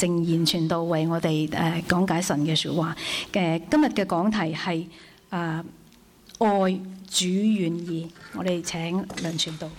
正言傳道為我哋講解神嘅説話。今日嘅講題係愛主願意。我哋請梁傳道。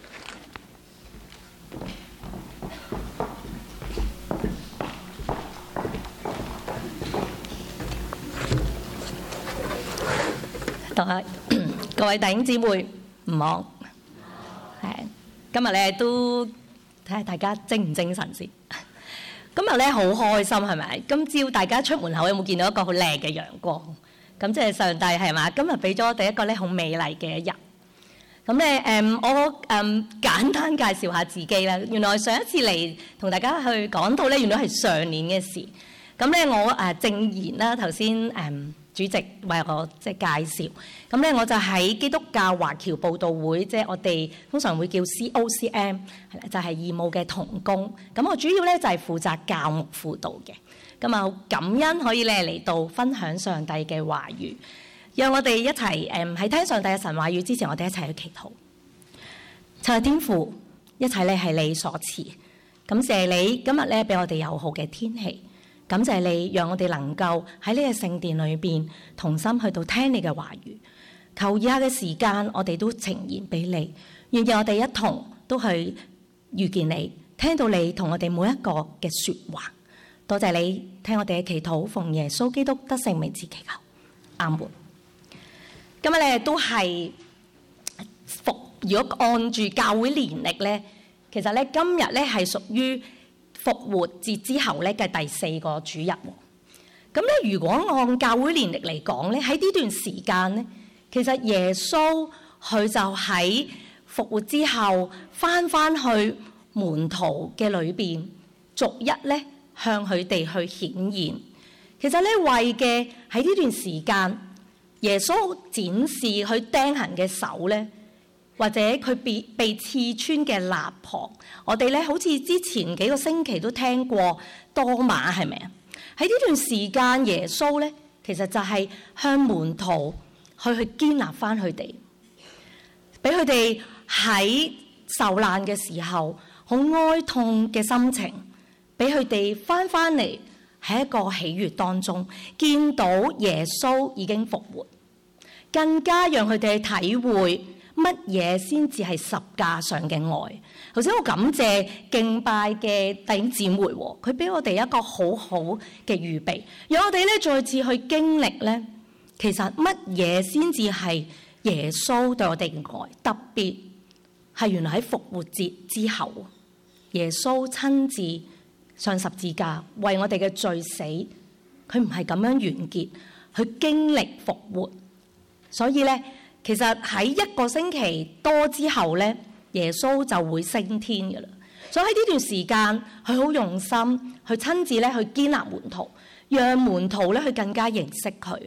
各位弟兄姊妹，唔忙。今日咧都睇下大家精唔精神先。今日咧好開心係咪？今朝大家出門口有冇見到一個好靚嘅陽光？咁即係上帝係嘛？今日俾咗我哋一個咧好美麗嘅一日。咁咧我簡單介紹下自己啦。原來上一次嚟同大家去講到咧，原來係上年嘅事。咁咧我正言啦，頭先主席為我即係介紹，咁咧我就喺基督教華僑佈道會，即係我哋通常會叫 COCM， 係啦，就係義務嘅同工。咁我主要咧就係負責教牧輔導嘅。咁啊，好感恩可以咧嚟到分享上帝嘅話語，讓我哋一齊喺聽上帝嘅神話語之前，我哋一齊去祈禱。親愛天父，一切咧係你所賜，感謝你今日咧俾我哋有好嘅天氣。感謝你，讓我哋能夠喺呢個聖殿裏邊同心去到聽你嘅話語。求以下嘅時間，我哋都呈現俾你，願意我哋一同都去遇見你，聽到你同我哋每一個嘅說話。多謝你聽我哋嘅祈禱，奉耶穌基督得聖名之祈求，阿門。今日咧都係如果按住教會年曆咧，其實咧今日咧係屬於復活節之後咧嘅第4個主日。咁咧，如果按教會年曆嚟講咧，喺呢段時間咧，其實耶穌佢就喺復活之後翻去門徒嘅裏邊，逐一咧向佢哋去顯現。其實咧為嘅喺呢段時間，耶穌展示佢釘痕嘅手咧，或者佢被刺穿嘅肋旁，我哋咧好似之前幾個星期都聽過多馬，係咪啊？喺呢段時間，耶穌咧其實就係向門徒去堅立翻佢哋，俾佢哋喺受難嘅時候好哀痛嘅心情，俾佢哋翻嚟喺一個喜悅當中，見到耶穌已經復活，更加讓佢哋體會乜嘢先至係十架上嘅愛。頭先我感謝敬拜嘅弟兄姊妹，佢俾我哋一個好好嘅預備，讓我哋咧再次去經歷咧，其實乜嘢先至係耶穌對我哋嘅愛。特別係原來喺復活節之後，耶穌親自上十字架為我哋嘅罪死，佢唔係咁樣完結，去經歷復活。所以咧，其實喺1個星期多之後咧，耶穌就會升天嘅啦。所以喺呢段時間，佢好用心去親自咧去堅立門徒，讓門徒咧去更加認識佢。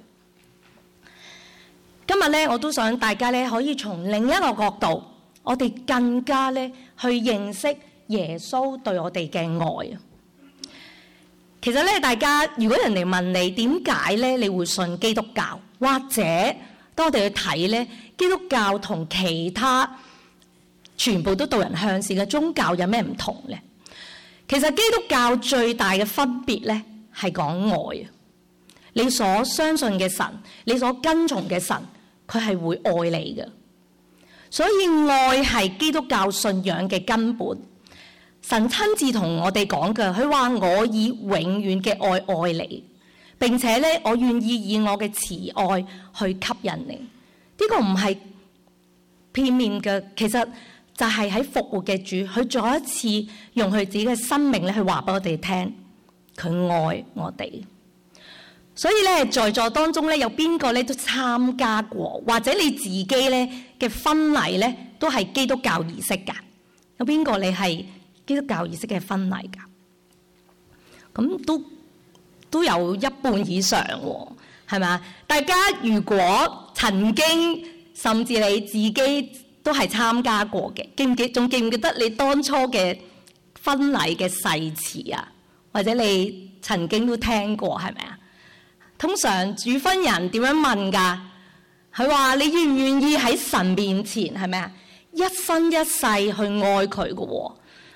今日咧，我都想大家咧可以從另一個角度，我哋更加咧去認識耶穌對我哋嘅愛。其實咧，大家如果人哋問你點解咧，你會信基督教，或者當我哋去睇咧，基督教同其他全部都導人向善嘅宗教有咩唔同咧？其實基督教最大嘅分別咧係講愛啊！你所相信嘅神，你所跟從嘅神，佢係會愛你嘅。所以愛係基督教信仰嘅根本。神親自同我哋講嘅，佢話我以永遠嘅愛愛你，並且咧我願意以我嘅慈愛去吸引你。呢個唔係片面嘅，其實就係喺復活嘅主，佢再一次用佢自己嘅生命咧去話俾我哋聽，佢愛我哋。所以咧，在座當中咧有邊個咧都參加過，或者你自己咧嘅婚禮咧都係基督教儀式㗎？有邊個你係基督教儀式嘅婚禮㗎？咁都有一半以上喎，係咪？大家如果曾經甚至你自己都係參加過嘅，仲記唔記得你當初嘅婚禮嘅誓詞啊？或者你曾經都聽過，係咪啊？通常主婚人點樣問㗎？佢話你願唔願意喺神面前，係咪啊？一生一世去愛佢嘅喎，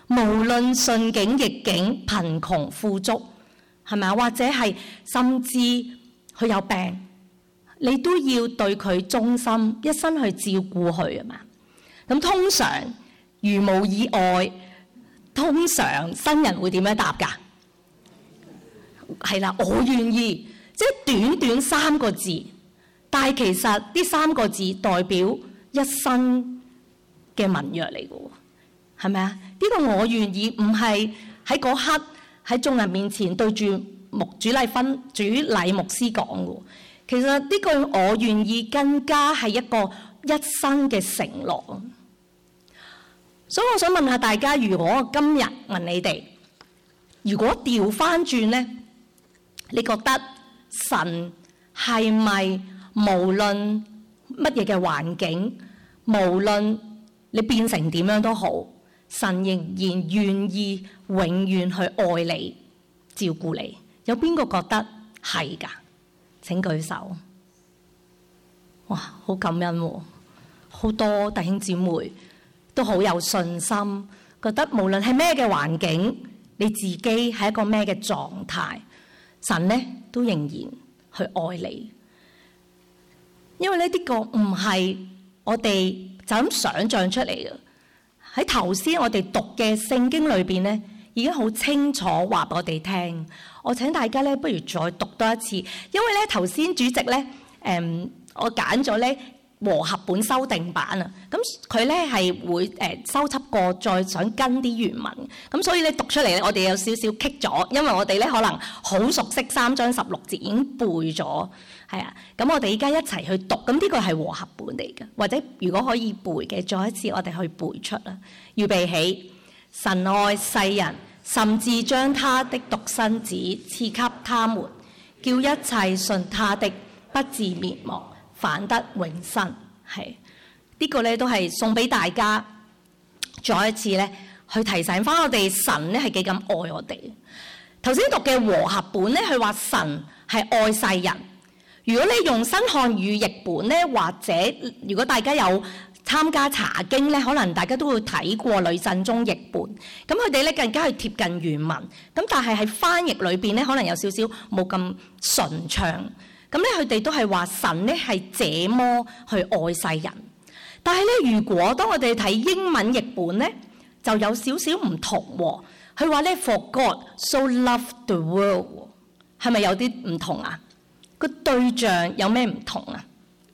無論順境逆境、貧窮富足，係咪啊？或者係甚至佢有病，你都要對佢忠心，一生去照顧佢啊嘛。咁通常如無意外，通常新人會點樣答㗎？係啦，我願意，即係短短3個字，但係其實呢3個字代表一生嘅盟約嚟嘅喎，係咪啊？呢個我願意唔係喺嗰刻喺眾人面前對住主禮牧師講嘅，其實呢句我願意更加係一個一生嘅承諾。所以我想問下大家，如果我今日問你哋，如果調翻轉呢，你覺得神係咪無論乜嘢嘅環境，無論你變成點樣都好，神仍然願意永遠去愛你、照顧你？有邊個覺得係㗎？請舉手。哇，好感恩喎！好多弟兄姊妹都好有信心，覺得無論係咩嘅環境，你自己係一個咩嘅狀態，神呢都仍然去愛你。因為呢個唔係我哋就咁想像出嚟嘅。喺頭先我哋讀嘅聖經裏邊呢，已經好清楚話俾我哋聽。我請大家呢，不如再讀多一次，因為呢頭先主席呢，我揀咗呢和合本修訂版啊，咁佢咧係會修輯過，再想跟啲原文，咁所以咧讀出嚟咧，我哋有少少棘咗，因為我哋咧可能好熟悉3章16節已經背咗，係啊，咁我哋而家一齊去讀，咁呢個係和合本嚟嘅，或者如果可以背嘅，再一次我哋去背出啦。預備起，神愛世人，甚至將他的獨生子賜給他們，叫一切信他的不至滅亡，反得永生。係呢個咧都係送俾大家，再一次咧去提醒翻我哋神咧係幾咁愛我哋。頭先讀嘅和合本咧，佢話神係愛世人。如果你用新漢語譯本咧，或者如果大家有參加查經咧，可能大家都會睇過呂振中譯本，咁佢哋咧更加係貼近原文。咁但係喺翻譯裏邊咧，可能有少少冇咁順暢。咁咧，佢哋都係話神咧係這麼去愛世人，但係咧，如果當我哋睇英文譯本咧，就有少少唔同喎。佢話咧 ，For God so loved the world， 係咪有啲唔同啊？個對象有咩唔同啊？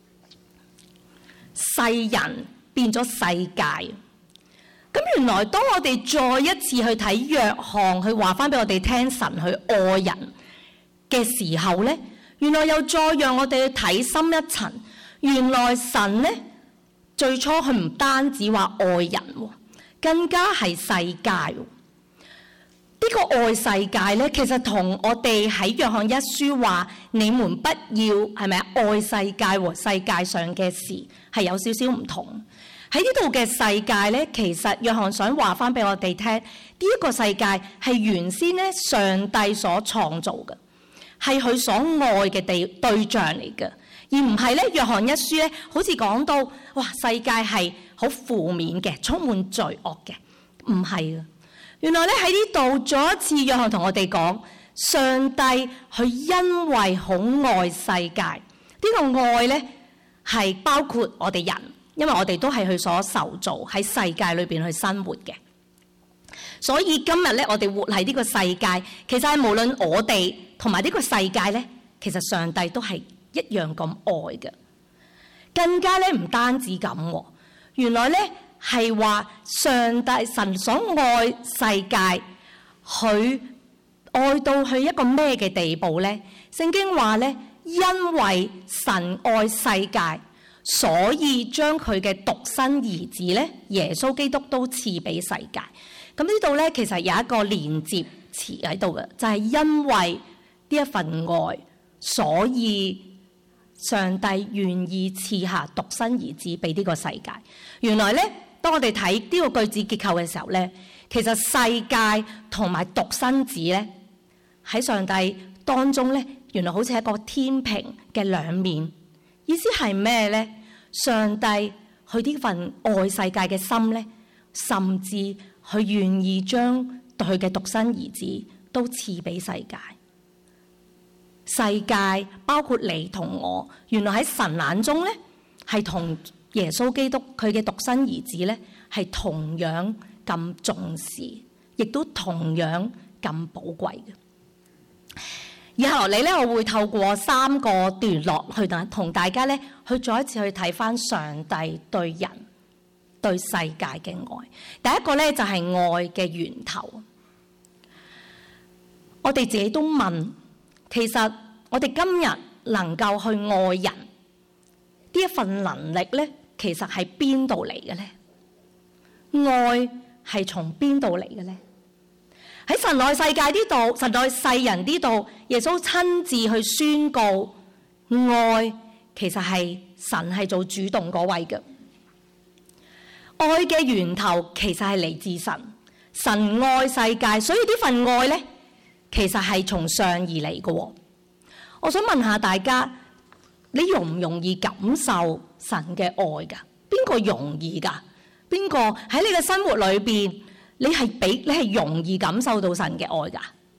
世人變咗世界，咁原來當我哋再一次去睇約翰，去話翻俾我哋聽神去愛人嘅時候咧。原來又再讓我哋去睇深一層，原來神呢，最初佢唔單止話愛人，更加係世界。呢個愛世界呢，其實同我哋喺約翰一書話你們不要係咪愛世界和世界上嘅事係有少少唔同。喺呢度嘅世界呢，其實約翰想話翻俾我哋聽，呢一個世界係原先呢上帝所創造嘅。係佢所愛嘅對象嚟嘅，而唔係咧。約翰一書咧，好似講到哇，世界係好負面嘅，充滿罪惡嘅，唔係啊。原來咧喺呢度再一次，約翰同我哋講，上帝佢因為好愛世界，呢個愛咧係包括我哋人，因為我哋都係佢所受造喺世界裏邊去生活嘅。所以今日咧，我哋活喺呢個世界，其實係無論我哋同埋呢個世界咧，其實上帝都係一樣咁愛嘅。更加咧唔單止咁，原來咧係話上帝神所愛世界，佢愛到去一個咩嘅地步咧？聖經話咧，因為神愛世界，所以將佢嘅獨生兒子咧，耶穌基督都賜俾世界。咁呢度咧，其實有一個連接詞喺度嘅，就係因為呢一份愛，所以上帝願意賜下獨生兒子俾呢個世界。原來咧，當我哋睇呢個句子結構嘅時候咧，其實世界同埋獨生子咧喺上帝當中咧，原來好似係一個天平嘅兩面。意思係咩咧？上帝佢呢份愛世界嘅心咧，甚至佢願意將佢嘅獨生兒子都賜俾世界。世界包括你同我，原來喺神眼中咧，係同耶穌基督佢嘅獨生兒子咧，係同樣咁重視，亦都同樣咁寶貴嘅。以後嚟咧，我會透過3個段落去同大家咧，去再一次去睇返上帝對人、對世界嘅愛。第一個咧就係愛嘅源頭。我哋自己都問，其實我哋今日能夠去愛人呢一份能力咧，其實係邊度嚟嘅咧？愛係從邊度嚟嘅咧？喺神愛世界呢度，神愛世人呢度，耶穌親自去宣告，愛其實係神係做主動嗰位嘅。愛嘅源頭其實係嚟自神，神愛世界，所以呢份愛咧，其實係從上而嚟嘅。我想問下大家，你容唔容易感受神嘅愛㗎？邊個容易㗎？邊個喺你嘅生活裏邊，你係容易感受到神嘅愛㗎？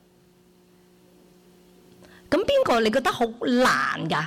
咁邊個你覺得好難㗎？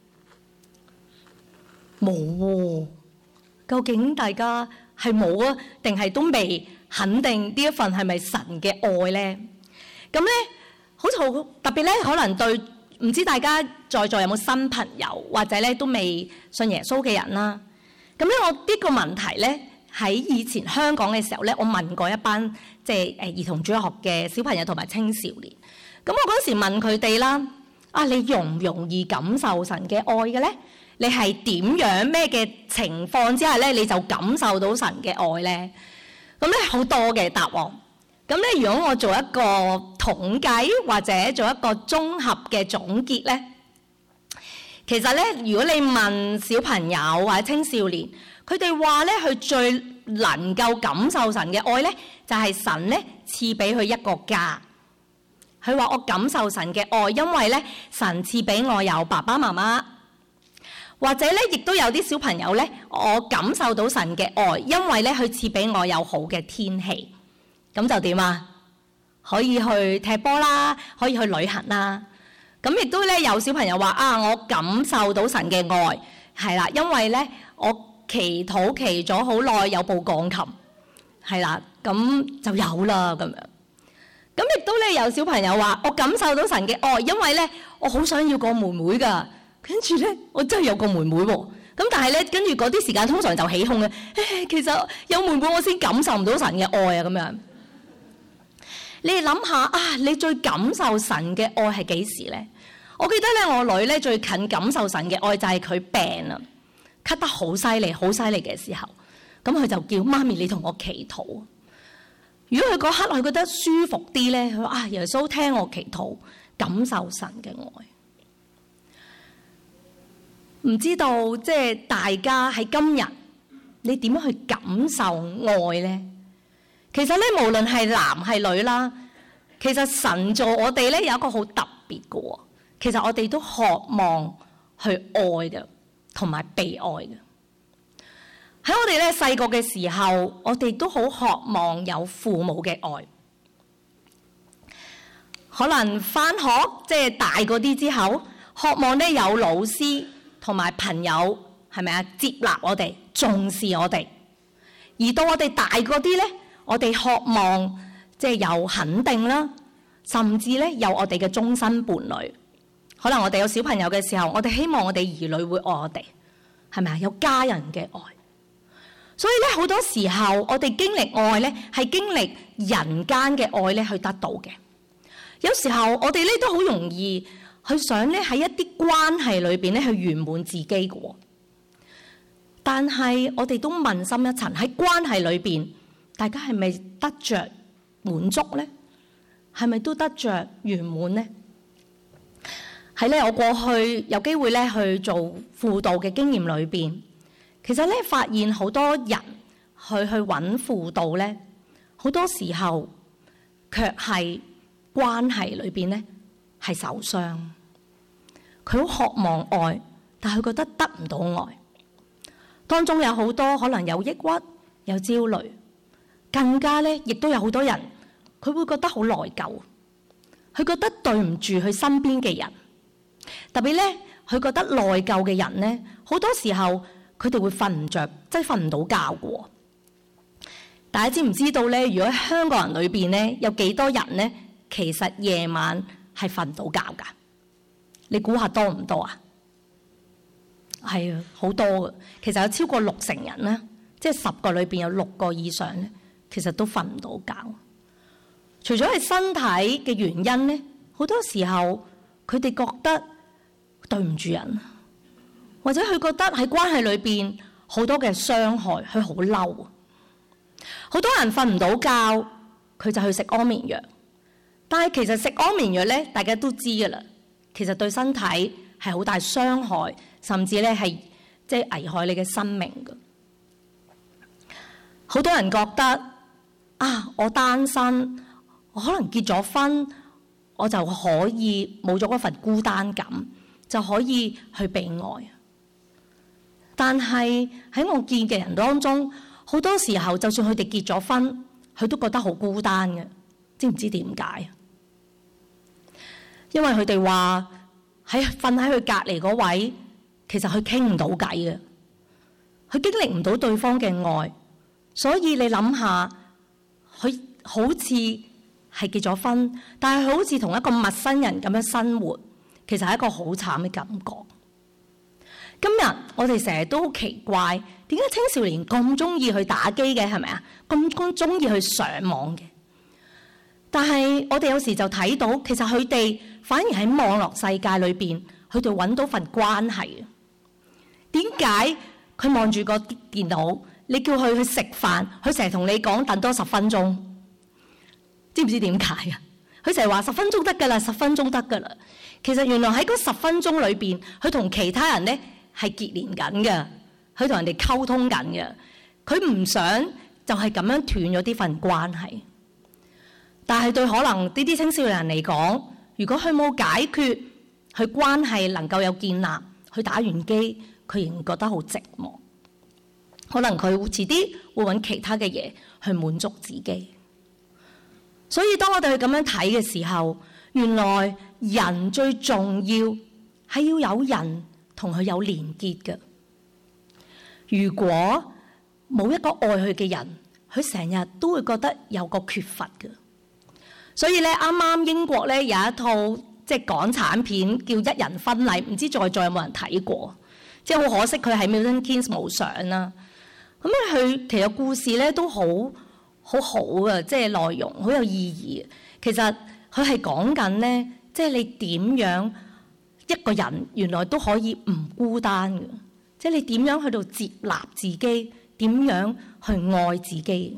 冇喎。究竟大家係冇啊，定係都未肯定呢一份係咪神嘅愛咧？咁咧，好似好特別咧，可能對唔知大家在座有冇新朋友，或者咧都未信耶穌嘅人啦。咁咧，我呢個問題咧喺以前香港嘅時候咧，我問過一班即係兒童主日學嘅小朋友同埋青少年。咁我嗰時問佢哋啦，你容唔容易感受神嘅愛嘅咧？你係點樣咩嘅情況之下咧，你就感受到神嘅愛咧？咁咧好多嘅答案。咁咧，如果我做一個統計或者做一個綜合嘅總結咧，其實咧，如果你問小朋友或者青少年，佢哋話咧，佢最能夠感受神嘅愛咧，就係神咧賜俾佢一個家。佢話我感受神嘅愛，因為咧神賜俾我有爸爸媽媽，或者咧亦都有啲小朋友咧，我感受到神嘅愛，因為咧佢賜俾我有好嘅天氣。咁就點啊？可以去踢波啦，可以去旅行啦。咁亦都咧有小朋友話我感受到神嘅愛，係啦，因為咧我祈禱祈咗好耐，有部鋼琴，係啦，咁就有啦咁樣。咁亦都咧有小朋友話我感受到神嘅愛，因為咧我好想要個妹妹㗎，跟住咧我真係有個妹妹喎。咁但係咧跟住嗰啲時間通常就起哄嘅，其實有妹妹我先感受唔到神嘅愛啊咁樣。你哋諗下你最感受神嘅愛係幾時咧？我記得咧，我女咧最近感受神嘅愛就係佢病啦，咳得好犀利嘅時候，咁佢就叫媽咪你同我祈禱。如果佢嗰刻佢覺得舒服啲咧，佢話耶穌聽我祈禱，感受神嘅愛。唔知道即係大家喺今日，你點樣去感受愛咧？其實咧，無論係男係女啦，其實神造我哋咧有一個好特別嘅喎。其實我哋都渴望去愛嘅，同埋被愛嘅。喺我哋咧細個嘅時候，我哋都好渴望有父母嘅愛。可能返學即係大嗰啲之後，渴望咧有老師同埋朋友，係咪啊？接納我哋，重視我哋。而到我哋大嗰啲咧，我哋渴望即係有肯定啦，甚至咧有我哋嘅終身伴侶。可能我哋有小朋友嘅時候，我哋希望我哋兒女會愛我哋，係咪啊？有家人嘅愛。所以咧好多時候，我哋經歷愛咧，係經歷人間嘅愛咧去得到嘅。有時候我哋咧都好容易去想咧喺一啲關係裏邊咧去圓滿自己嘅喎。但係我哋都問深一層，喺關係裏邊，大家係咪得着滿足咧？係咪都得着圓滿咧？喺咧我過去有機會咧去做輔導嘅經驗裏邊，其實咧發現好多人去揾輔導咧，好多時候卻係關係裏邊咧係受傷。佢好渴望愛，但係佢覺得得唔到愛。當中有好多可能有抑鬱、有焦慮， 更加咧，亦都有好多人佢會覺得好內疚，佢覺得對唔住佢身邊嘅人，特別咧佢覺得內疚嘅人咧，好多時候佢哋會瞓唔着，即係瞓唔到覺嘅。大家知唔知道咧？如果喺香港人裏邊咧，有幾多人咧，其實夜晚係瞓唔到覺㗎？你估下多唔多啊？係啊，好多嘅。其實有超過60%人咧，即係10個裏邊有6個以上咧，其實都瞓唔到覺。除咗係身體嘅原因咧，好多時候佢哋覺得對唔住人，或者佢覺得喺關係裏邊好多嘅傷害，佢好嬲。好多人瞓唔到覺，佢就去食安眠藥。但係其實食安眠藥咧，大家都知㗎啦，其實對身體係好大傷害，甚至咧係即係危害你嘅生命㗎。好多人覺得啊，我單身，我可能結咗婚，我就可以冇咗嗰份孤單感，就可以去被愛。但係喺我見嘅人當中，好多時候就算佢哋結咗婚，佢都覺得好孤單嘅。知唔知點解？因為佢哋話瞓喺佢隔離嗰位，其實佢傾唔到偈嘅，佢經歷唔到對方嘅愛，所以你諗下，佢好似係結咗婚，但係佢好似同一個陌生人咁樣生活，其實係一個好慘嘅感覺。今日我哋成日都好奇怪，點解青少年咁中意去打機嘅？係咪啊？咁中意去上網嘅？但係我哋有時就睇到，其實佢哋反而喺網絡世界裏邊，佢哋揾到份關係。點解佢望住個電腦，你叫佢去食飯，佢成日同你講等多10分鐘？知唔知點解啊？佢成日話10分鐘得㗎啦，10分鐘得㗎啦。其實原來喺嗰10分鐘裏邊，佢同其他人咧係結連緊嘅，佢同人哋溝通緊嘅。佢唔想就係咁樣斷咗呢份關係。但係對可能呢啲青少年人嚟講，如果佢冇解決佢關係能夠有建立，佢打完機佢仍然覺得好寂寞。可能佢遲啲會揾其他嘅嘢去滿足自己。所以當我哋去咁樣睇嘅時候，原來人最重要係要有人同佢有連結嘅。如果冇一個愛佢嘅人，佢成日都會覺得有個缺乏嘅。所以咧，啱啱英國咧有一套即係港產片叫《一人婚禮》，唔知在座有冇人睇過？即係好可惜，佢喺 Milton Keynes 冇上啦。咁咧，佢其實故事咧都好嘅，即係內容好有意義。其實佢係講緊咧，即係你點樣一個人原來都可以唔孤單嘅，即係你點樣去到接納自己，點樣去愛自己。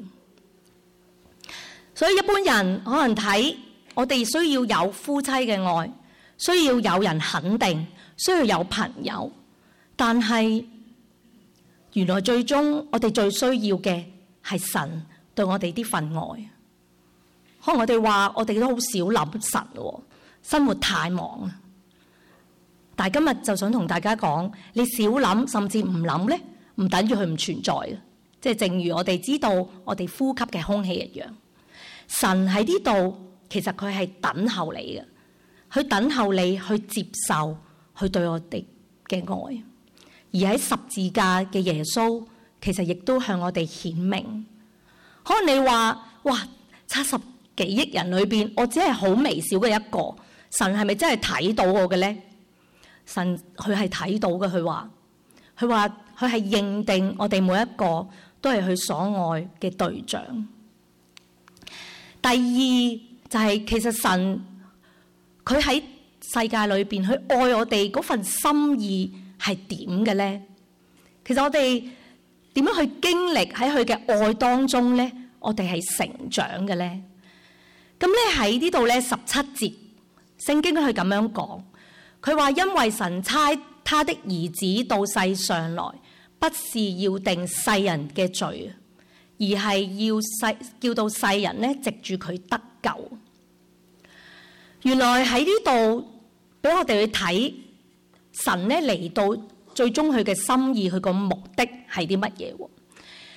所以一般人可能睇我哋需要有夫妻嘅愛，需要有人肯定，需要有朋友。但係原來最終我哋最需要嘅係神對我哋啲份愛。可能我哋話我哋都好少諗神喎，生活太忙啦。但係今日就想同大家講，你少諗甚至唔諗咧，唔等於佢唔存在嘅。即係正如我哋知道我哋呼吸嘅空氣一樣。神喺呢度，其實佢係等候你嘅，佢等候你去接受佢對我哋嘅愛。而喺十字架嘅耶穌，其實亦都向我哋顯明。可能你話，哇，70幾億人裏邊，我只係好微小嘅一個，神係咪真係睇到我嘅咧？神佢係睇到嘅，佢話佢係認定我哋每一個都係佢所愛嘅對象。第二就係其實神佢喺世界裏邊，佢愛我哋嗰份心意係點嘅咧？其實我哋點樣去經歷喺佢嘅愛當中咧？我哋係成長嘅咧。咁咧喺呢度咧17節，聖經佢咁樣講，佢話因為神差他的兒子到世上來，不是要定世人嘅罪，而係叫到世人咧藉住佢得救。原來喺呢度俾我哋去睇神咧嚟到最終佢嘅心意，佢個目的係啲乜嘢？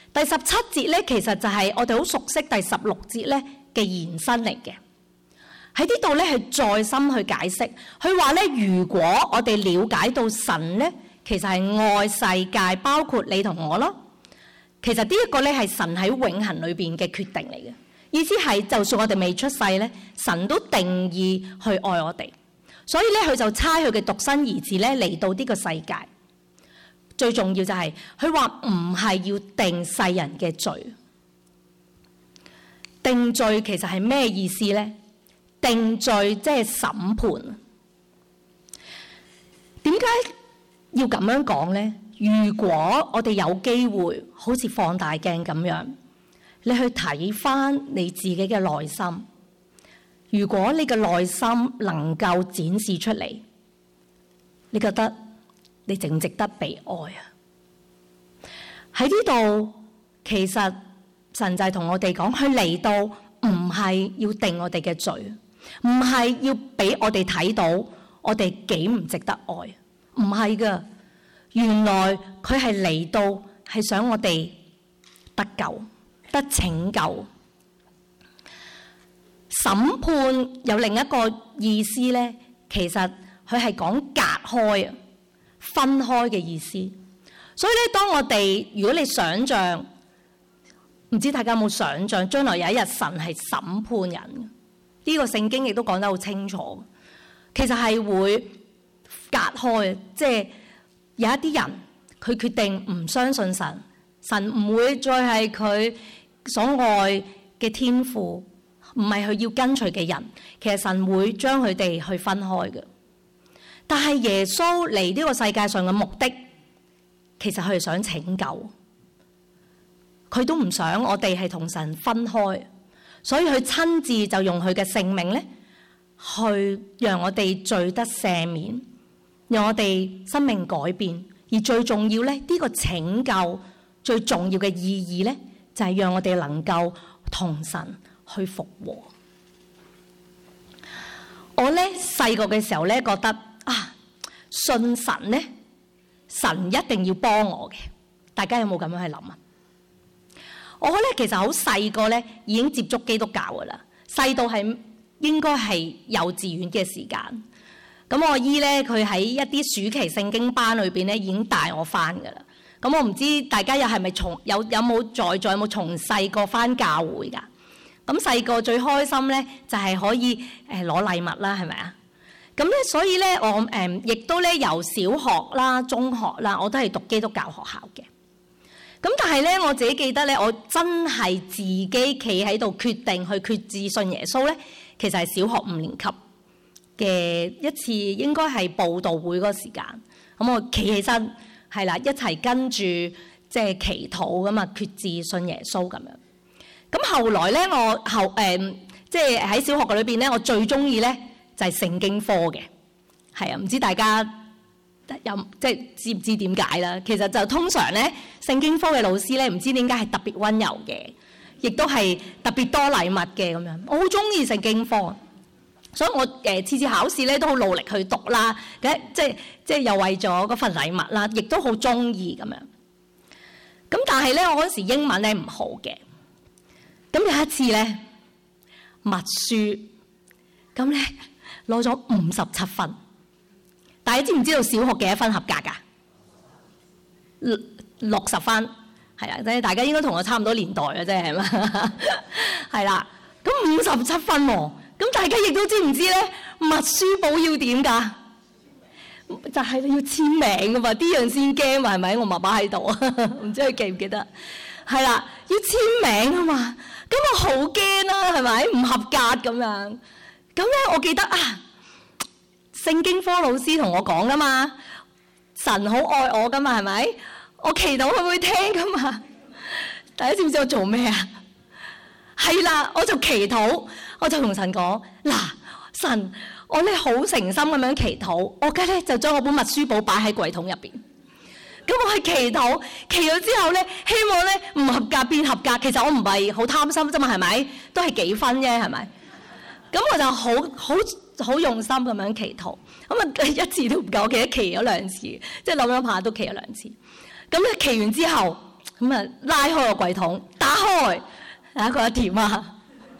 第17節咧，其實就係我哋好熟悉第16節咧嘅延伸嚟嘅。喺呢度咧係再深去解釋，佢話咧，如果我哋了解到神咧，其實係愛世界，包括你同我咯。其實呢一個咧係神喺永恆裏邊嘅決定嚟嘅，意思係就算我哋未出世咧，神都定義去愛我哋，所以咧佢就差佢嘅獨生兒子咧嚟到呢個世界。最重要就係佢話唔係要定世人嘅罪，定罪其實係咩意思咧？定罪即係審判。點解要咁樣講咧？如果我哋有機會好似放大鏡咁樣，你去睇翻你自己嘅內心，如果你嘅內心能夠展示出嚟，你覺得你值唔值得被愛啊？喺呢度其實神就係同我哋講，佢嚟到唔係要定我哋嘅罪，唔係要俾我哋睇到我哋幾唔值得愛，唔係噶。原來佢係嚟到係想我哋得救、得拯救。審判有另一個意思咧，其實佢係講隔開啊、分開嘅意思。所以咧，當我哋如果你想像，唔知大家有冇想像，將來有一日神係審判人，呢個聖經亦都講得好清楚。其實係會隔開，即係有一啲人佢決定唔相信神，神唔會再係佢所愛嘅天父，唔係佢要跟隨嘅人。其實神會將佢哋去分開嘅。但係耶穌嚟呢個世界上嘅目的，其實佢係想拯救，佢都唔想我哋係同神分開，所以佢親自就用佢嘅性命咧，去讓我哋罪得赦免，讓我哋生命改變。而最重要咧，呢個拯救最重要嘅意義咧，就係讓我哋能夠同神去復和。我咧細個嘅時候咧，覺得啊，信神咧，神一定要幫我嘅。大家有冇咁樣去諗啊？我咧其實好細個咧已經接觸基督教噶啦，細到係應該係幼稚園嘅時間。咁我姨咧佢喺一啲暑期聖經班裏邊咧已經帶我翻噶啦。咁我唔知大家又係咪有冇在座有冇從細個翻教會㗎？咁細個最開心咧就係可以攞禮物啦，係咪啊？咁咧所以咧我亦都咧由小學啦、中學啦，我都係讀基督教學校嘅。咁但係咧我自己記得咧，我真係自己企喺度決定去決志信耶穌咧，其實係小學5年級嘅一次，應該係佈道會嗰個時間。咁我企起身，係啦，一齊跟住即係祈禱咁啊，決志信耶穌咁樣。咁後來咧，我即係喺小學嘅裏邊咧，我最中意咧就係聖經科嘅，係啊，唔知大家有即係知唔知點解啦？其實就通常咧，聖經科嘅老師咧，唔知點解係特別溫柔嘅，亦都係特別多禮物嘅咁樣。我好中意聖經科。所以我次次考試咧都好努力去讀啦，即係又為咗嗰份禮物啦，亦都好中意咁樣。咁但係咧，我嗰時英文咧唔好嘅。咁有一次咧，默書，咁咧攞咗57分。大家知唔知道小學幾多分合格㗎？60分，係啦，即係大家應該同我差唔多年代嘅啫，係嘛？係啦，咁57分喎。咁大家亦都知唔知咧？默書簿要點㗎？就係要簽名㗎嘛，呢樣先驚嘛，係咪？我爸爸喺度啊，唔知佢記唔記得？係啦，要簽名啊嘛。咁我好驚啦，係咪？唔合格咁樣。咁咧，我記得啊，聖經科老師同我講㗎嘛，神好愛我㗎嘛，係咪？我祈禱佢會聽㗎嘛。大家知唔知我做咩啊？係啦，我就祈禱。我就同神講：嗱，神，我咧好誠心咁樣祈禱，我而家咧就將我本默書簿擺喺櫃桶入邊。咁我係祈禱，祈咗之後咧，希望咧唔合格變合格。其實我唔係好貪心啫嘛，係咪？都係幾分啫，係咪？咁我就好用心咁樣祈禱。咁啊一次都唔夠，我記得祈咗2次，即係諗下都祈咗2次。咁咧祈完之後， 咁啊拉開個櫃桶，打開，大家覺得點啊？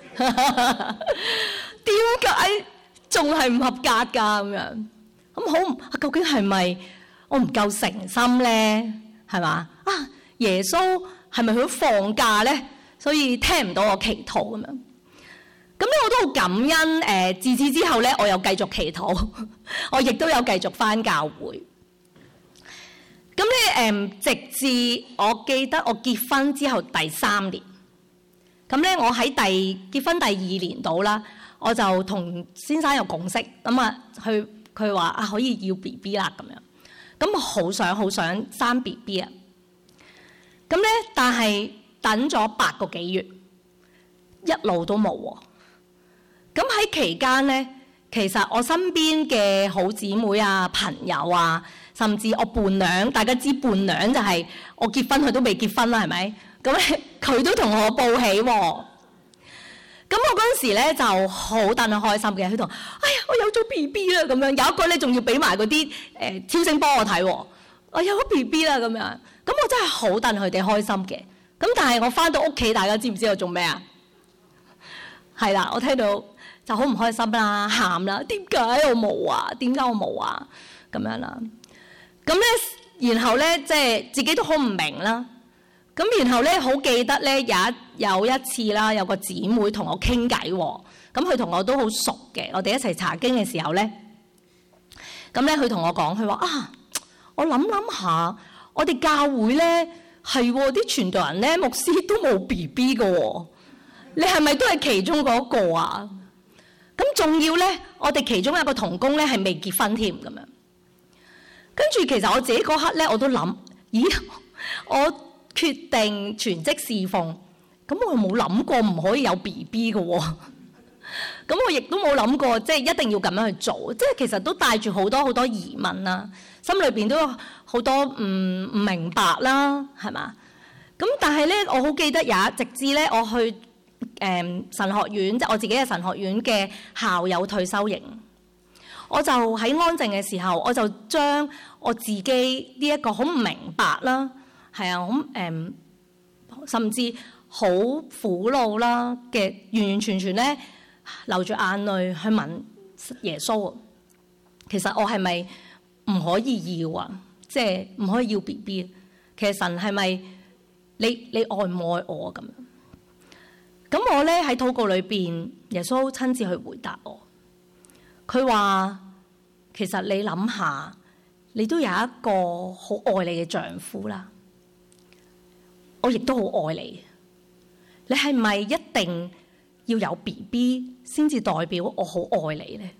點解仲係唔合格㗎？咁樣咁好，究竟係咪我唔夠誠心咧？係嘛？啊，耶穌係咪佢放假咧？所以聽唔到我祈禱咁樣。咁咧我都好感恩自此之後咧，我又繼續祈禱，我亦都有繼續返教會。咁咧直至我記得我結婚之後第3年，咁咧我喺結婚第2年度啦，我就同先生有共識，咁啊佢話啊可以要 BB 啦咁樣，咁我好想生 BB 啊，咁咧但係等咗8個幾月，一路都冇喎。咁喺期間咧，其實我身邊嘅好姊妹啊、朋友啊，甚至我伴娘，大家知伴娘就係我結婚佢都未結婚啦，係咪？咁咧佢都同我報喜喎。咁我嗰陣時咧就好戥佢開心嘅，佢同哎呀我有咗 BB 啦咁樣，有一個咧仲要俾埋嗰啲超聲波我睇喎，我有咗 BB 啦咁樣，咁我真係好戥佢哋開心嘅。咁但係我翻到屋企，大家知唔知我做咩啊？係啦，我聽到就好唔開心啦，喊啦，點解我冇啊？點解我冇啊？咁樣啦，咁咧然後咧即係自己都好唔明啦。咁然後咧，好記得咧有一次啦，有個姊妹同我傾偈喎。咁佢同我都好熟嘅，我哋一齊查經嘅時候咧，咁咧佢同我講，佢話啊，我諗下，我哋教會咧係啲傳道人咧，牧師都冇 BB 嘅喎，你係咪都係其中嗰個啊？咁仲要咧，我哋其中一個同工咧係未結婚添咁樣。跟住其實我自己嗰刻咧，我都諗，咦，我決定全職侍奉，咁我冇諗過唔可以有 BB 嘅喎，咁我亦都冇諗過即係一定要咁樣去做，即係其實都帶住好多疑問啦，心裏邊都有好多唔明白啦，係嘛？咁但係咧，我好記得直至咧我去神學院，即係我自己嘅神學院嘅校友退休營，我就喺安靜嘅時候，我就將我自己呢一個好唔明白啦。係啊，甚至好苦惱啦嘅，完完全全咧流住眼淚去問耶穌，其實我係咪唔可以要啊？即係唔可以要 BB？其實神係咪你愛唔愛我咁樣？咁我咧喺禱告裏邊，耶穌親自去回答我。佢話：其實你諗下，你都有一個好愛你嘅丈夫啦。我亦都好愛你，你係咪一定要有 BB 先至代表我好愛你咧？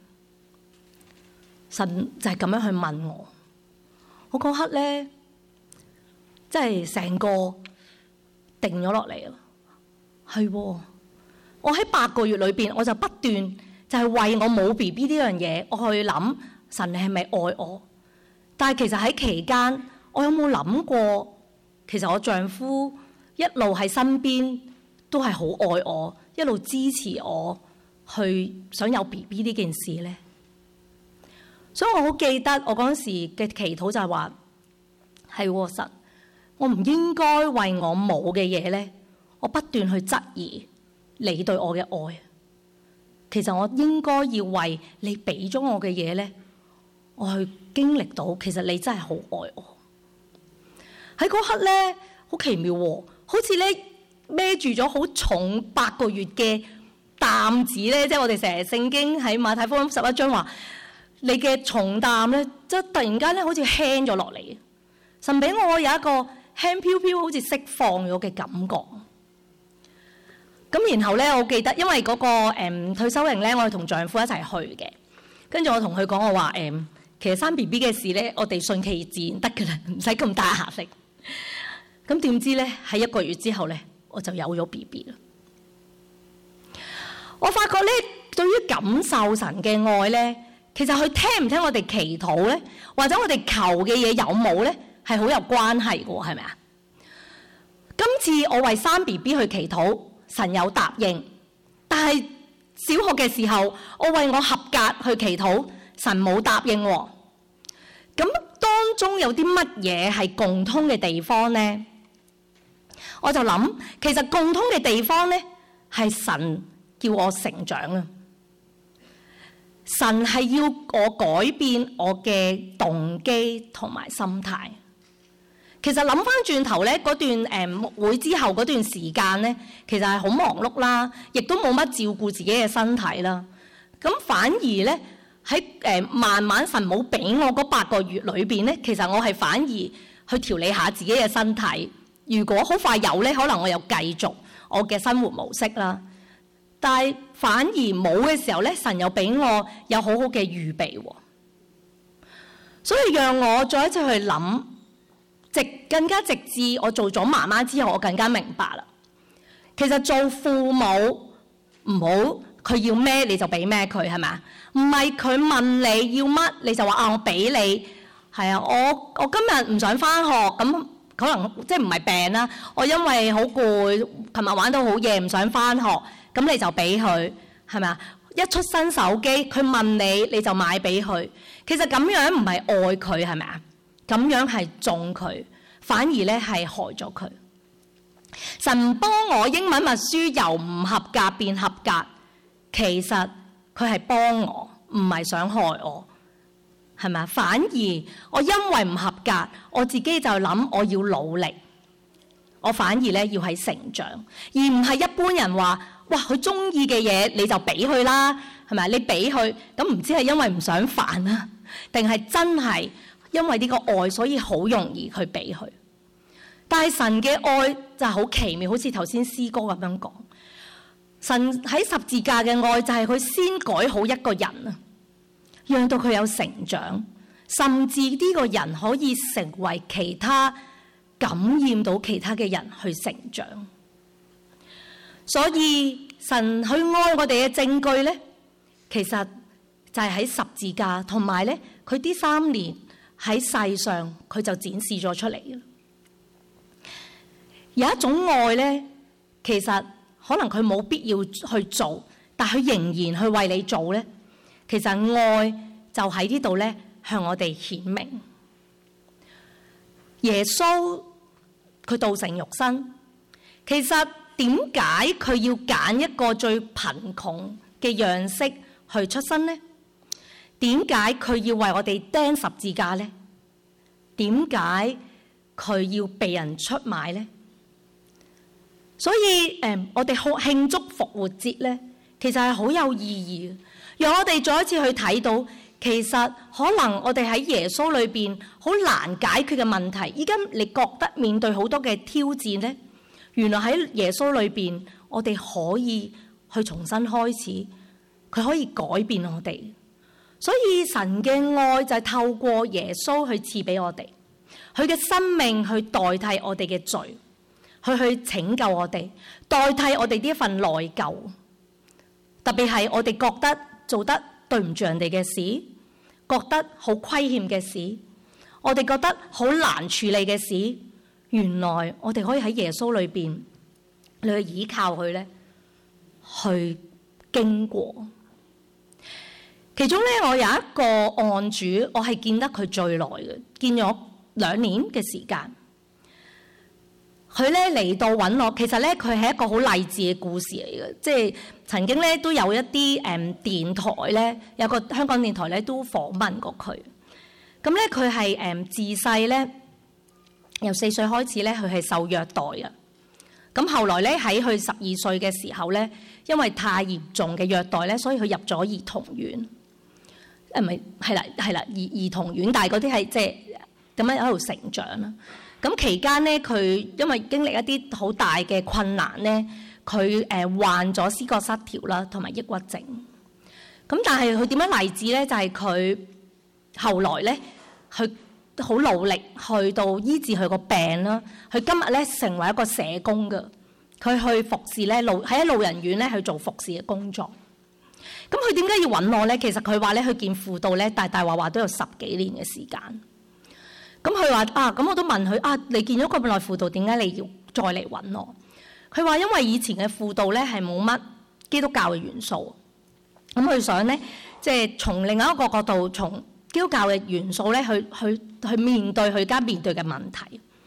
神就係咁樣去問我，我嗰刻咧，即係成個定咗落嚟啦。係，我喺8個月裏邊，我就不斷就係為我冇 BB 呢樣嘢，我去諗神你係咪愛我？但係其實喺期間，我有冇諗過？其實我丈夫一路喺身邊都係好愛我，一路支持我去想有 BB 呢件事咧。所以我好記得我嗰陣時嘅祈禱就係話：係神，我唔應該為我冇嘅嘢咧，我不斷去質疑你對我嘅愛。其實我應該要為你俾咗我嘅嘢咧，我去經歷到其實你真係好愛我。喺嗰刻咧，好奇妙喎，好似咧孭住咗好重8個月嘅擔子咧，即係我哋成日聖經喺馬太福音11章話，你嘅重擔咧，即係突然間咧好似輕咗落嚟，神俾我有一個輕飄飄，好似釋放咗嘅感覺。咁然後咧，我記得因為嗰個退休營咧，我係同丈夫一齊去嘅，跟住我同佢講，我話其實生 BB 嘅事咧，我哋順其自然得㗎啦，唔使咁大壓力。咁點知咧喺1個月之後咧，我就有咗 BB 啦。我發覺咧，對於感受神嘅愛咧，其實佢聽唔聽我哋祈禱咧，或者我哋求嘅嘢有冇咧，係好有關係嘅喎，係咪啊？今次我為生 BB 去祈禱，神有答應，但係小學嘅時候，我為我合格去祈禱，神冇答應喎。咁當中有啲乜嘢係共通嘅地方咧？ 我就諗其實共通嘅地方咧係神叫我成長啊！神係要我改變我嘅動機同埋心態。其實諗翻轉頭咧，嗰段牧會之後嗰段時間咧，其實係好忙碌啦，亦都冇乜照顧自己嘅身體啦。咁反而咧喺慢慢神冇俾我嗰8個月裏邊咧，其實我係反而去調理下自己嘅身體。如果好快有咧，可能我又繼續我嘅生活模式啦。但係反而冇嘅時候咧，神又俾我有好好嘅預備喎。所以讓我再一次去諗，更加直至我做咗媽媽之後，我更加明白啦。其實做父母唔好佢要咩你就俾咩佢，係咪啊？唔係佢問你要乜你就話我俾你。係啊，我今日唔想返學，咁可能即係唔係病啦。我因為好攰，琴日玩到好夜，唔想返學，咁你就俾佢，係咪啊？一出新手機，佢問你你就買俾佢。其實咁樣唔係愛佢，係咪啊？咁樣係縱佢，反而咧係害咗佢。神幫我英文默書由唔合格變合格，其實佢係幫我，唔係想害我，係咪啊？反而我因為唔合格，我自己就諗我要努力，我反而咧要係成長，而唔係一般人話，哇佢中意嘅嘢你就俾佢啦，係咪？你俾佢咁唔知係因為唔想煩啊，定係真係因為呢個愛，所以好容易去俾佢。但係神嘅愛就係好奇妙，好似頭先詩歌咁樣講。神喺十字架嘅愛就係佢先改好一個人啊，讓到佢有成長，甚至呢個人可以成為其他感染到其他嘅人去成長。所以神去愛我哋嘅證據咧，其實就係喺十字架，同埋咧佢呢3年喺世上佢就展示咗出嚟嘅。有一種愛咧，其實可能佢冇必要去做，但佢仍然去為你做咧。其實愛就喺呢度咧，向我哋顯明。耶穌佢道成肉身，其實點解佢要揀一個最貧窮嘅樣式去出生呢？點解佢要為我哋釘十字架呢？點解佢要被人出賣呢？所以我哋慶祝復活節咧，其實係好有意義嘅，讓我哋再一次去睇到，其實可能我哋喺耶穌裏邊好難解決嘅問題，依家你覺得面對好多嘅挑戰咧，原來喺耶穌裏邊，我哋可以去重新開始，佢可以改變我哋。所以神嘅愛就係透過耶穌去賜俾我哋，佢嘅生命去代替我哋嘅罪。去拯救我哋，代替我哋呢一份內疚。特別係我哋覺得做得對唔住人哋嘅事，覺得好虧欠嘅事，我哋覺得好難處理嘅事，原來我哋可以喺耶穌裏邊，你去依靠佢咧，去經過。其中咧，我有一個案主，我係見得佢最耐嘅，見咗2年嘅時間。佢咧嚟到揾我，其實咧佢係一個好勵志嘅故事嚟嘅，即係曾經咧都有一啲電台咧，有個香港電台咧都訪問過佢。咁咧佢係自細咧由4歲開始咧，佢係受虐待嘅。咁後來咧喺佢12歲嘅時候咧，因為太嚴重嘅虐待咧，所以佢入咗兒童院。唔係，係啦，兒童院，但係嗰啲係即係咁樣喺度成長啦。咁期間咧，佢因為經歷一啲好大嘅困難咧，佢患咗思覺失調啦，同埋抑鬱症。咁但係佢點樣勵志咧？就係佢後來咧，佢好努力去到醫治佢個病啦。佢今日咧成為一個社工嘅，佢去服侍咧喺老人院咧去做服侍嘅工作。咁佢點解要揾我咧？其實佢話咧，佢見輔導咧大話都有10幾年嘅時間。咁佢話咁我都問佢你見咗咁耐輔導，點解你要再嚟揾我？佢話因為以前嘅輔導咧係冇乜基督教嘅元素，咁佢想咧即係從另外一個角度，從基督教嘅元素咧去面對佢而家面對嘅問題。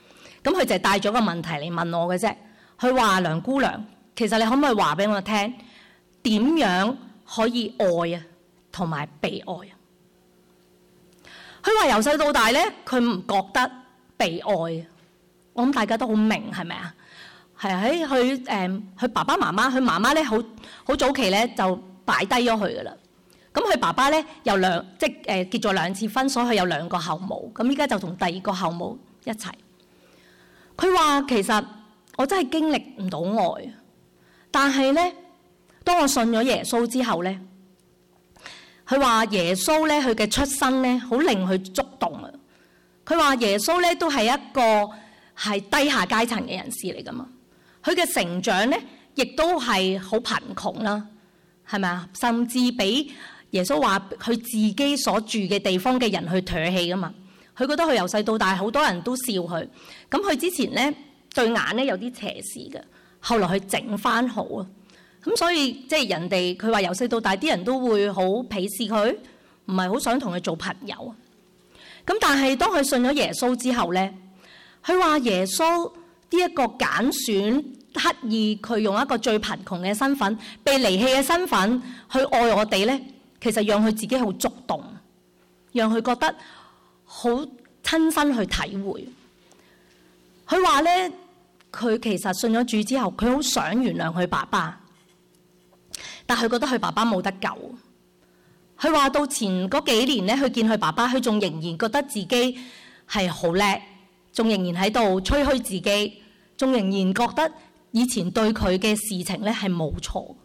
咁佢就帶咗個問題嚟問我嘅啫。佢話：梁姑娘，其實你可唔可以話俾我聽，點樣可以愛啊，同埋被愛啊？佢話由細到大咧，佢唔覺得被愛啊。我諗大家都好明，係咪啊？係喺佢爸爸媽媽，佢媽媽咧好早期咧就擺低咗佢噶啦。咁佢爸爸咧又結咗2次婚，所以佢有2個後母。咁依家就同第2個後母一齊。佢話其實我真係經歷唔到愛，但係咧當我信咗耶穌之後咧，佢話耶穌咧佢嘅出生咧好令佢觸動啊。佢話耶穌咧都係一個係低下階層嘅人士嚟噶嘛。佢嘅成長咧亦都係好貧窮啦，係咪啊？甚至俾耶穌話佢自己所住嘅地方嘅人去唾棄噶嘛。佢覺得佢由細到大好多人都笑佢。咁佢之前咧對眼咧有啲斜視嘅，後來佢整翻好啊。咁所以即係人哋佢話由細到大啲人都會好鄙視佢，唔係好想同佢做朋友啊。咁但係當佢信咗耶穌之後咧，佢話耶穌呢一個揀選刻意佢用一個最貧窮嘅身份、被離棄嘅身份去愛我哋咧，其實讓佢自己好觸動，讓佢覺得好親身去體會。佢話咧，佢其實信咗主之後，佢好想原諒佢爸爸，但佢覺得佢爸爸冇得救。佢話到前嗰幾年咧，佢見佢爸爸，佢仲仍然覺得自己係好叻，仲仍然喺度吹噓自己，仲仍然覺得以前對佢嘅事情咧係冇錯。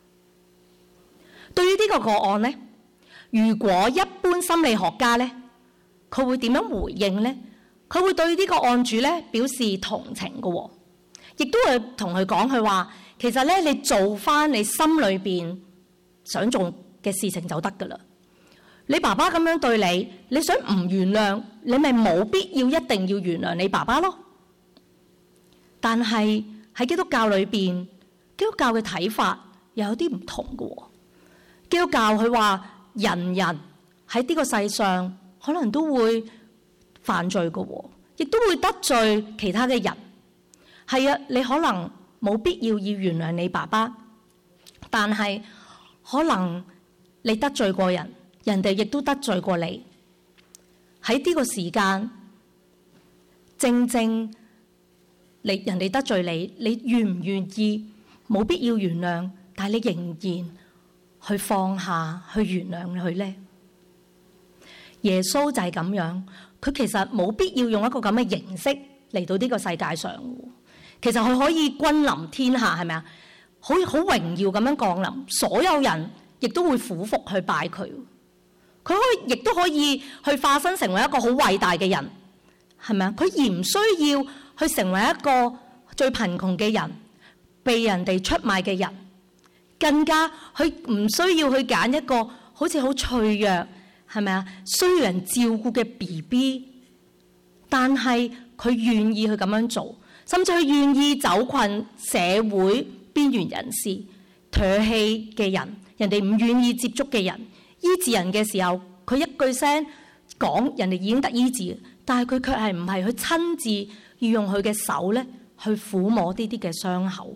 對於呢個個案咧，如果一般心理學家咧，佢會點樣回應咧？佢會對呢個案主咧表示同情嘅喎，亦都會同佢講，佢話其實咧，你做翻你心裏邊想做嘅事情就得㗎啦。你爸爸咁樣對你，你想唔原諒，你咪冇必要一定要原諒你爸爸咯。但係喺基督教裏邊，基督教嘅睇法又有啲唔同嘅喎。基督教佢話人人喺呢個世上可能都會犯罪嘅喎，亦都會得罪其他嘅人。係啊，你可能冇必要原諒你爸爸，但係可能你得罪過人，人哋亦都得罪過你。喺呢個時間，正人哋得罪你，你願唔願意？冇必要原諒，但係你仍然去放下，去原諒佢呢？耶穌就係咁樣，佢其實冇必要用一個咁嘅形式嚟到呢個世界上。其實佢可以君臨天下，係咪啊？好榮耀咁樣降臨，所有人亦都會俯伏去拜佢。佢亦都可以去化身成為一個好偉大嘅人，係咪啊？佢而唔需要去成為一個最貧窮嘅人，被人哋出賣嘅人，更加佢唔需要去揀一個好似好脆弱，係咪啊？需要人照顧嘅 BB， 但係佢願意去咁樣做，甚至佢願意走困社會邊緣人士、唾棄嘅人，人哋唔願意接觸嘅人，醫治人嘅時候，佢一句聲講，人哋已經得醫治，但係佢卻係唔係去親自要用佢嘅手咧去撫摸呢啲嘅傷口，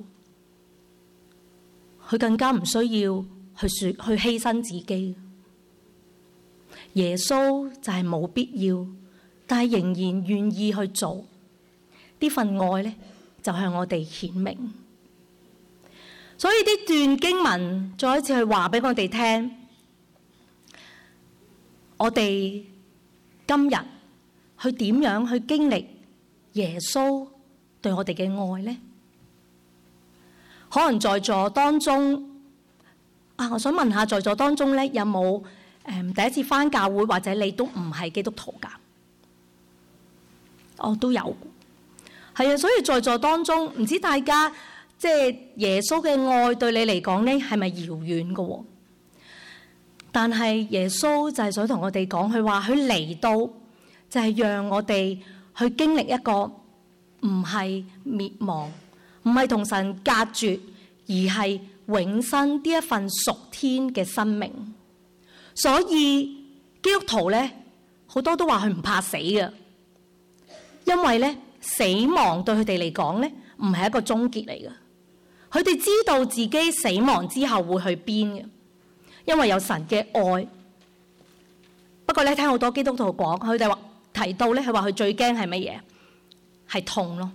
佢更加唔需要去犧牲自己。耶穌就係冇必要，但係仍然願意去做呢份愛咧，就向我哋顯明。所以呢段經文再一次去話俾我哋聽，我哋今日去點樣去經歷耶穌對我哋嘅愛呢？可能在座當中我想問下在座當中咧，有冇第一次返教會，或者你都唔係基督徒㗎？都有，係啊。所以在座當中，唔知大家即係耶穌嘅愛對你嚟講咧，係咪遙遠嘅？但係耶穌就係想同我哋講，佢話佢嚟到就係讓我哋去經歷一個唔係滅亡，唔係同神隔絕，而係永生呢一份屬天嘅生命。所以基督徒咧，好多都話佢唔怕死嘅，因為咧死亡對佢哋嚟講咧，唔係一個終結嚟嘅。佢哋知道自己死亡之後會去邊嘅，因為有神嘅愛。不過咧，聽好多基督徒講，佢哋話提到咧，佢話佢最驚係乜嘢？係痛咯。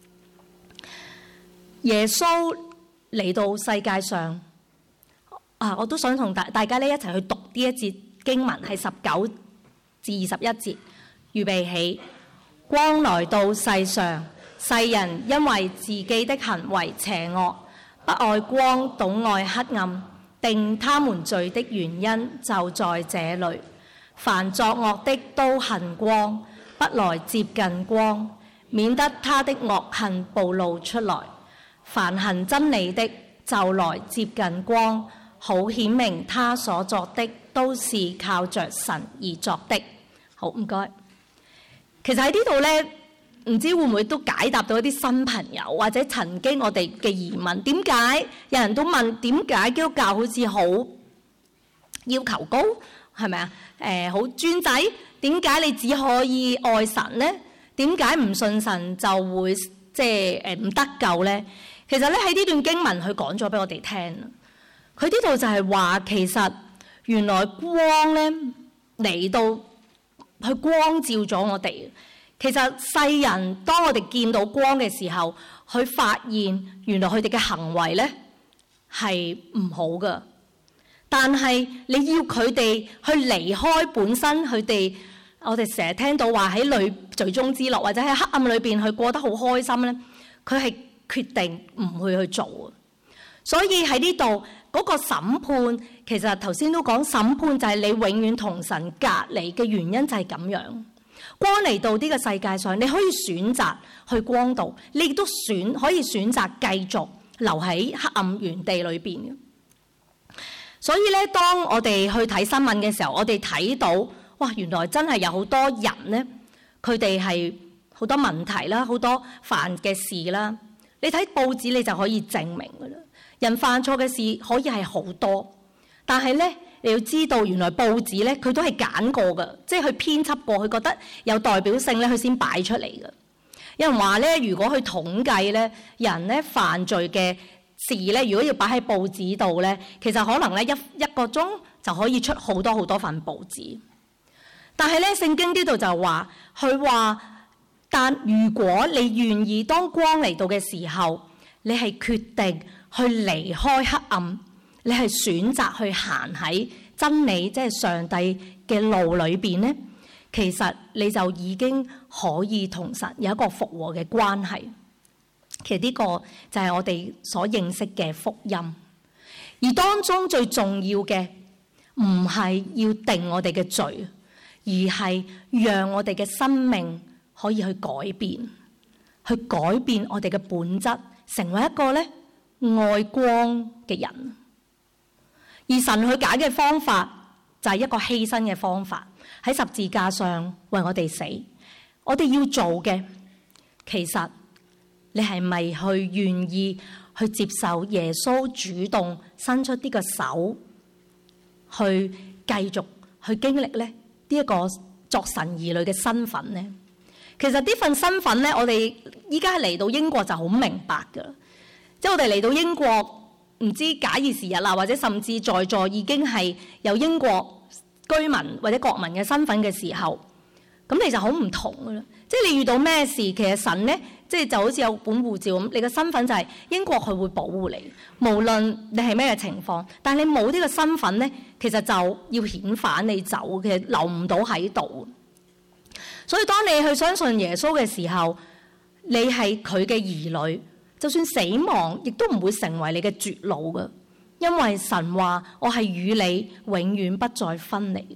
耶穌嚟到世界上，我都想同大家咧一齊去讀呢一節經文，係19至21節。預備起，光來到世上，世人因為自己的行為邪惡，不愛光，倒愛黑暗，定他們罪的原因就在這裏。凡作惡的都恨光，不來接近光，免得他的惡行暴露出來。凡行真理的就來接近光，好顯明他所作的都是靠着神而作的。好，唔該。其實喺呢度咧，唔知會唔會都解答到一啲新朋友，或者曾經我哋嘅疑問，點解有人都問點解基督教好似好要求高，係咪啊？好專制，點解你只可以愛神咧？點解唔信神就會即係唔得救咧？其實咧喺呢段經文佢講咗俾我哋聽，佢呢度就係話其實原來光咧嚟到。佢光照咗我哋。其實世人當我哋見到光嘅時候，佢發現原來佢哋嘅行為咧係唔好噶。但係你要佢哋去離開本身佢哋，我哋成日聽到話喺罪中之樂，或者喺黑暗裏邊去過得好開心咧，佢係決定唔去做。所以喺呢度嗰個審判，其實頭先都講審判就係你永遠同神隔離嘅原因就係咁樣。光嚟到呢個世界上，你可以選擇去光度，你亦都可以選擇繼續留喺黑暗原地裏邊嘅。所以咧，當我哋去睇新聞嘅時候，我哋睇到哇，原來真係有好多人咧，佢哋係好多問題啦，好多犯嘅事啦。你睇報紙，你就可以證明噶啦。人犯錯嘅事可以係好多，但係咧你要知道，原來報紙咧佢都係揀過嘅，即係佢編輯過，佢覺得有代表性咧，佢先擺出嚟嘅。有人話咧，如果去統計咧，人咧犯罪嘅事咧，如果要擺喺報紙度咧，其實可能咧一個鐘就可以出好多好多份報紙。但係咧，聖經呢度就話，佢話，但如果你願意當光嚟到嘅時候，你係決定去離開黑暗，你係選擇去行喺真理，即係上帝嘅路裏邊咧，其實你就已經可以同神有一個復和嘅關係。其實呢個就係我哋所認識嘅福音，而當中最重要嘅唔係要定我哋嘅罪，而係讓我哋嘅生命可以去改變，去改變我哋嘅本質，成為一個咧愛光嘅人。而神去解嘅方法就係一個犧牲嘅方法，喺十字架上為我哋死。我哋要做嘅，其實你係咪去願意去接受耶穌主動伸出呢個手，去繼續去經歷咧呢一個作神兒女嘅身份呢？其實呢份身份咧，我哋依家嚟到英國就好明白噶，即係我哋嚟到英國。唔知假以時日啦，或者甚至在座已經係有英國居民或者國民嘅身份嘅時候，咁你就好唔同噶啦。即係你遇到咩事，其實神咧，即係就好似有本護照咁，你嘅身份就係英國佢會保護你，無論你係咩嘅情況。但係你冇呢個身份咧，其實就要遣返你走嘅，留唔到喺度。所以當你去相信耶穌嘅時候，你係佢嘅兒女。就算死亡，亦都唔會成為你嘅絕路嘅，因為神話我係與你永遠不再分離。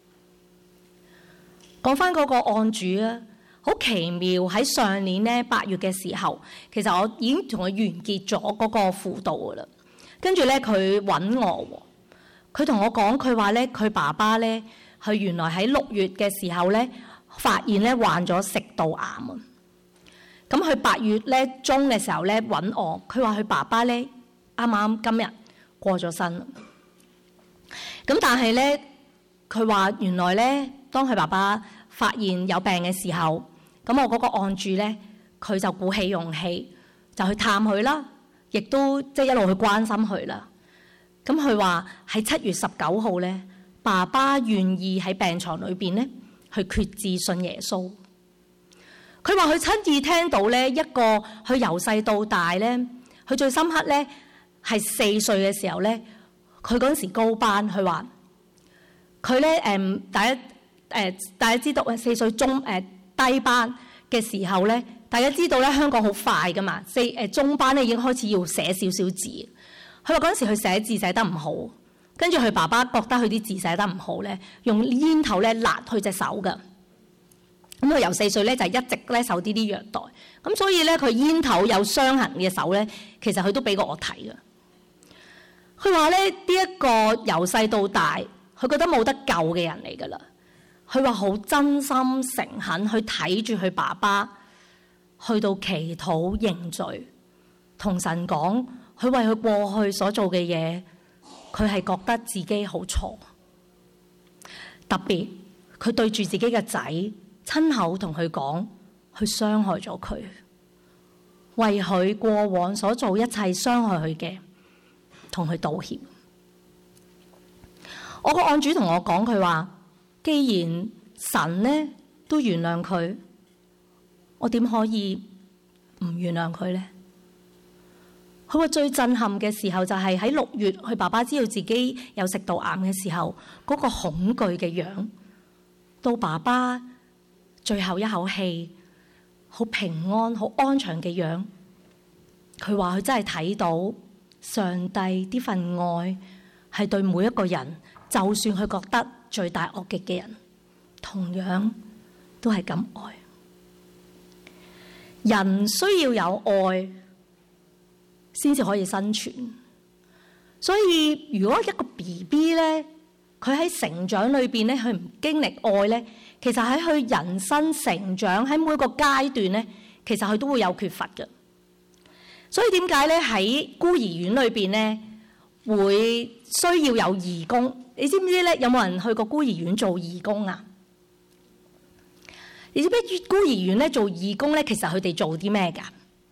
講翻嗰個案主啊，好奇妙，喺上年咧8月嘅時候，其實我已經同佢完結咗嗰個輔導噶啦。跟住咧佢揾我，佢同我講，佢話咧佢爸爸咧，佢原來喺6月嘅時候咧發現咧患咗食道癌啊。咁佢8月咧中嘅時候咧揾我，佢話佢爸爸咧啱啱今日過咗身。咁但係咧，佢話原來咧，當佢爸爸發現有病嘅時候，咁我嗰個案主咧佢就鼓起勇氣就去探佢啦，亦都即係一路去關心佢啦。咁佢話喺7月19號咧，爸爸願意喺病床裏邊咧去決志信耶穌。佢話佢親耳聽到咧一個佢由細到大咧，佢最深刻咧係4歲嘅時候咧，佢嗰陣時高班，佢話佢咧大家知道4歲低班嘅時候咧，大家知道咧香港好快噶嘛，中班咧已經開始要寫少少字。佢話嗰陣時佢寫字寫得唔好，跟住佢爸爸覺得佢啲字寫得唔好咧，用煙頭咧焫佢隻手噶。咁佢由4歲咧就一直咧受呢啲虐待，咁所以咧佢煙頭有傷痕嘅手咧，其實佢都俾過我睇噶。佢話咧呢一個由細到大，佢覺得冇得救嘅人嚟噶啦。佢話好真心誠懇去睇住佢爸爸，去到祈禱認罪，同神講佢為佢過去所做嘅嘢，佢係覺得自己好錯。特別佢對住自己嘅仔親口同佢講，佢傷害咗佢，為佢過往所做一切傷害佢嘅，同佢道歉。我個案主同我講，佢話既然神呢都原諒佢，我點可以唔原諒佢呢？佢話最震撼嘅時候就係喺6月，佢爸爸知道自己有食道癌嘅時候，嗰個恐懼嘅樣，到爸爸最後一口氣，好平安、好安詳嘅樣。佢話佢真係睇到上帝呢份愛係對每一個人，就算佢覺得罪大惡極嘅人，同樣都係咁愛。人需要有愛先至可以生存，所以如果一個 BB 咧，佢喺成長裏邊咧，佢唔經歷愛咧，其實喺佢人生成長喺每個階段咧，其實佢都會有缺乏嘅。所以點解咧喺孤兒院裏邊咧會需要有義工？你知唔知咧？有冇人去過孤兒院做義工啊？你知唔知孤兒院咧做義工咧，其實佢哋做啲咩㗎？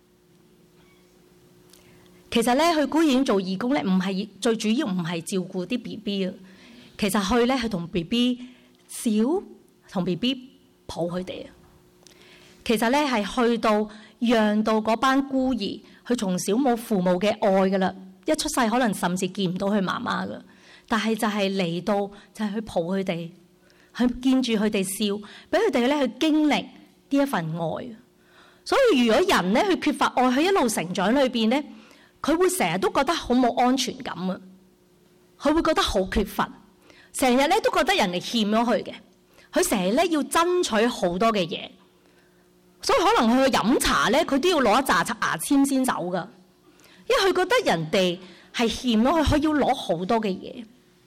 其實咧去孤兒院做義工咧，唔係最主要，唔係照顧啲 BB 啊。其實去咧係同 BB 笑，同 BB 抱佢哋啊。其實咧係去到讓到嗰班孤兒，佢從小冇父母嘅愛噶啦，一出世可能甚至見唔到佢媽媽噶，但係就係嚟到就係去抱佢哋，去見住佢哋笑，俾佢哋咧去經歷呢一份愛。所以如果人咧去缺乏愛，佢一路成長裏邊咧，佢會成日都覺得好冇安全感啊，佢會覺得好缺乏，成日咧都覺得人哋欠咗佢嘅，佢成日咧要爭取好多嘅嘢，所以可能佢去飲茶咧，佢都要攞一紮牙籤先走噶，因為佢覺得人哋係欠咗佢，佢要攞好多嘅嘢。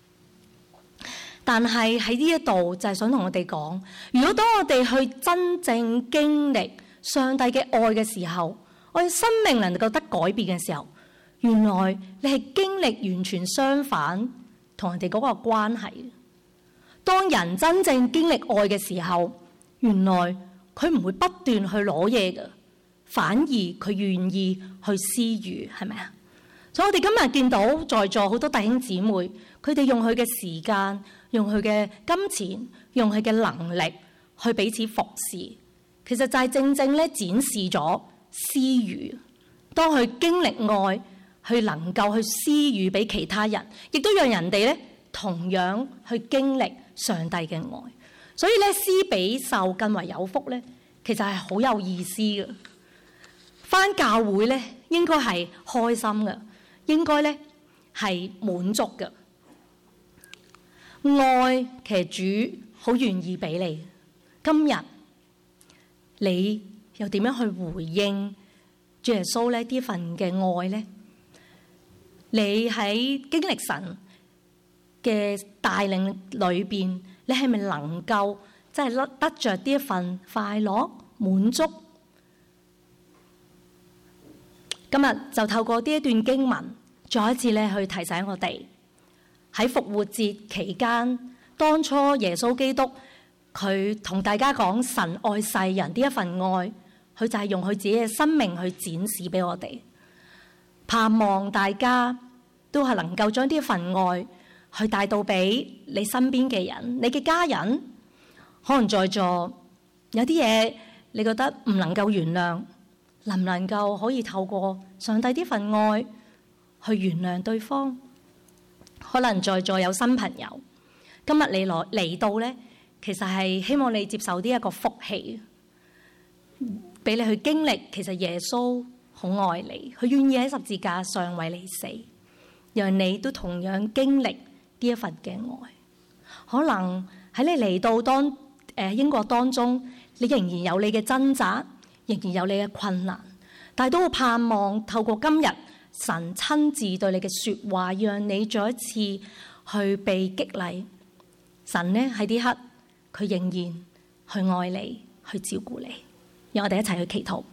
但係喺呢一度就係想同我哋講，如果當我哋去真正經歷上帝嘅愛嘅時候，我哋生命能夠得改變嘅時候，原來你係經歷完全相反同人哋嗰個關係。當人真正經歷愛嘅時候，原來佢唔會不斷去攞嘢嘅，反而佢願意去施予，係咪啊？所以我哋今日見到在座好多弟兄姊妹，佢哋用佢嘅時間，用佢嘅金錢，用佢嘅能力去彼此服侍，其實就係正正咧展示咗施予。當佢經歷愛，去能夠去施予俾其他人，亦都讓人哋咧同樣去經歷上帝嘅愛。所以咧，施比受更為有福咧，其實係好有意思嘅。返教會咧，應該係開心嘅，應該咧係滿足嘅。愛其實主好願意俾你。今日你又點樣去回應主耶穌咧呢份嘅愛咧？你喺經歷神嘅帶領裏邊，你係咪能夠即係得着呢一份快樂滿足？今日就透過呢一段經文，再一次咧去提醒我哋喺復活節期間，當初耶穌基督佢同大家講神愛世人呢一份愛， 佢就係用佢自己嘅生命去展示俾我哋，盼望大家都係能夠將呢一份愛去帶到俾你身邊嘅人，你嘅家人。可能在座有啲嘢你覺得唔能夠原諒，能唔能夠可以透過上帝呢份愛去原諒對方？可能在座有新朋友，今日你嚟到呢，其實係希望你接受呢一個福氣，俾你去經歷。其實耶穌好愛你，佢願意喺十字架上為你死，讓你都同樣經歷呢一份嘅愛。可能喺你嚟到英國當中，你仍然有你嘅掙扎，仍然有你嘅困難，但係都會盼望透過今日神親自對你嘅說話，讓你再一次去被激勵。神呢喺呢刻，佢仍然去愛你，去照顧你。讓我哋一齊去祈禱。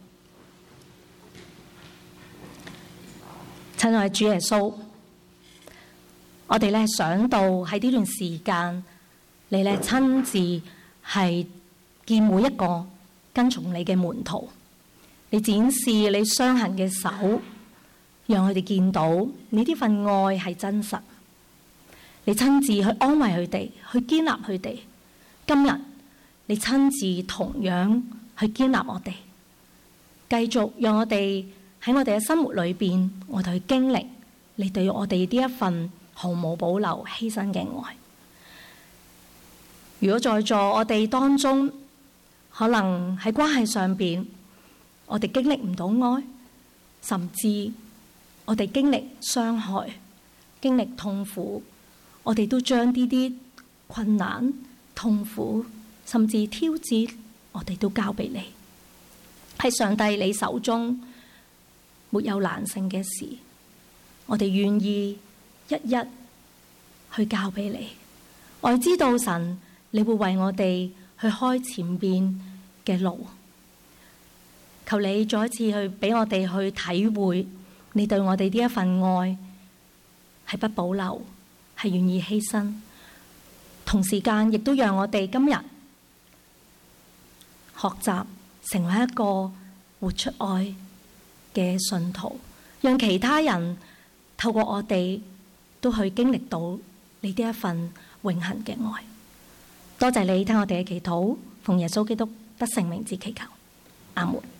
親愛的主耶穌，我哋咧想到喺呢段時間，你咧親自係見每一個跟從你嘅門徒，你展示你傷痕嘅手，讓佢哋見到你呢份愛係真實。你親自去安慰佢哋，去建立佢哋。今日你親自同樣去建立我哋，繼續讓我哋喺我哋嘅生活裏邊，我哋去經歷你對我哋呢一份毫無保留犧牲嘅愛。如果在座我哋當中，可能喺關係上邊，我哋經歷唔到愛，甚至我哋經歷傷害、經歷痛苦，我哋都將呢啲困難、痛苦，甚至挑戰，我哋都交俾你。喺上帝你手中，沒有難成嘅事，我哋願意一一去交俾你。我知道神，你會為我哋去開前邊嘅路，求你再一次去俾我哋去體會你對我哋呢一份愛係不保留，係願意犧牲。同時間亦都讓我哋今日學習成為一個活出愛嘅信徒，讓其他人透過我哋都去經歷到你呢一份永恆嘅愛。多謝你聽我哋嘅祈禱，奉耶穌基督得勝名字祈求，阿門。